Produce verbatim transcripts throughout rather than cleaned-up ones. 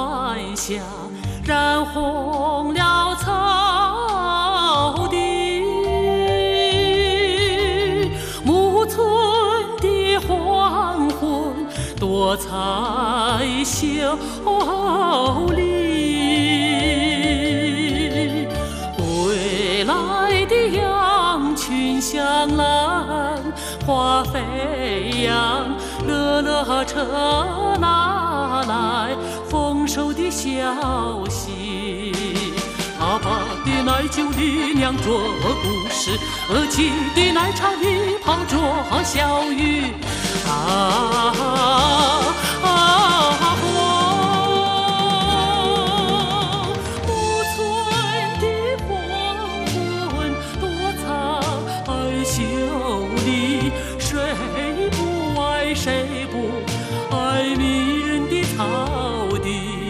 晚霞，染红了草地。暮春的黄昏，多彩秀丽。归来的羊群香兰花飞扬，乐乐车拿来丰收的消息。爸爸的奶酒里酿着故事，儿媳的奶茶里泡着小雨。啊啊啊！暮春的黄昏，多彩秀丽，谁不爱谁不爱迷人的草地。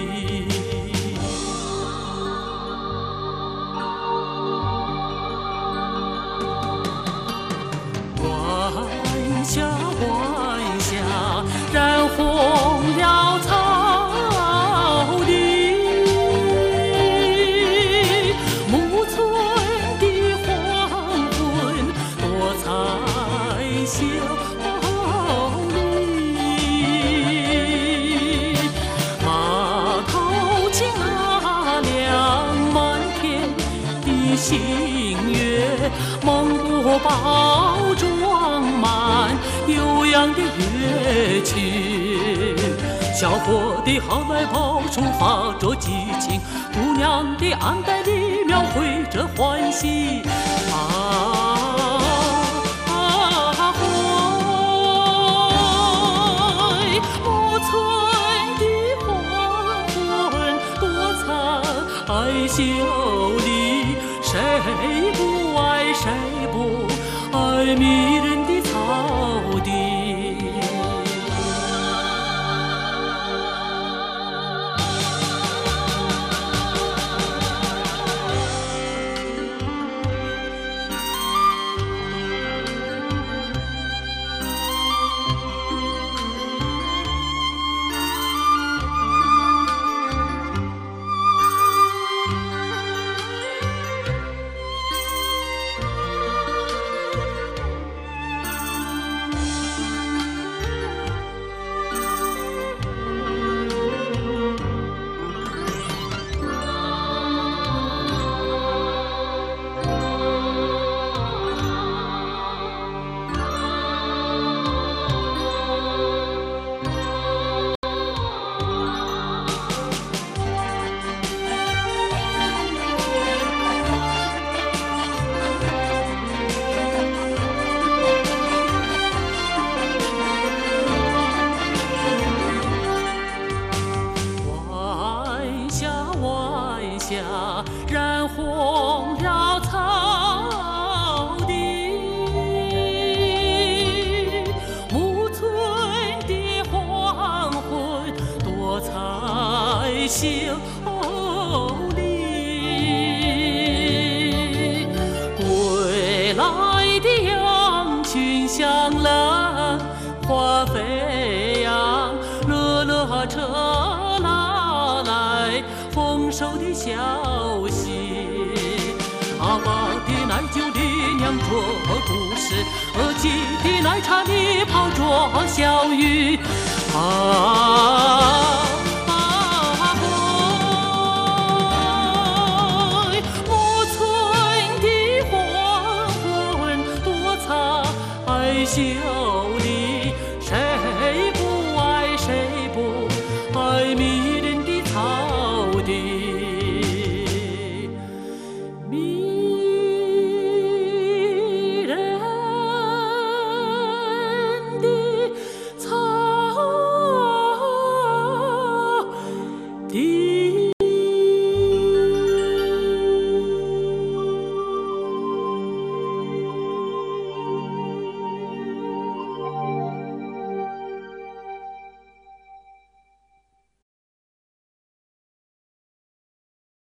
晚霞，晚霞，染红了草地。暮春的黄昏，多彩秀丽。马头琴啊亮满天的星月，蒙古包装满悠扬的乐曲。小伙的好来宝抒发着激情，姑娘的安带里描绘着欢喜。啊啊嗨！暮春的黄昏，多彩秀丽，谁不爱谁不爱迷人的草地。染红了草地。暮春的黄昏，多彩秀丽。归来的羊群香兰花飞扬，乐乐车拉来丰收的消息。爸爸的奶酒里酿着故事，儿媳的奶茶里泡着小雨。啊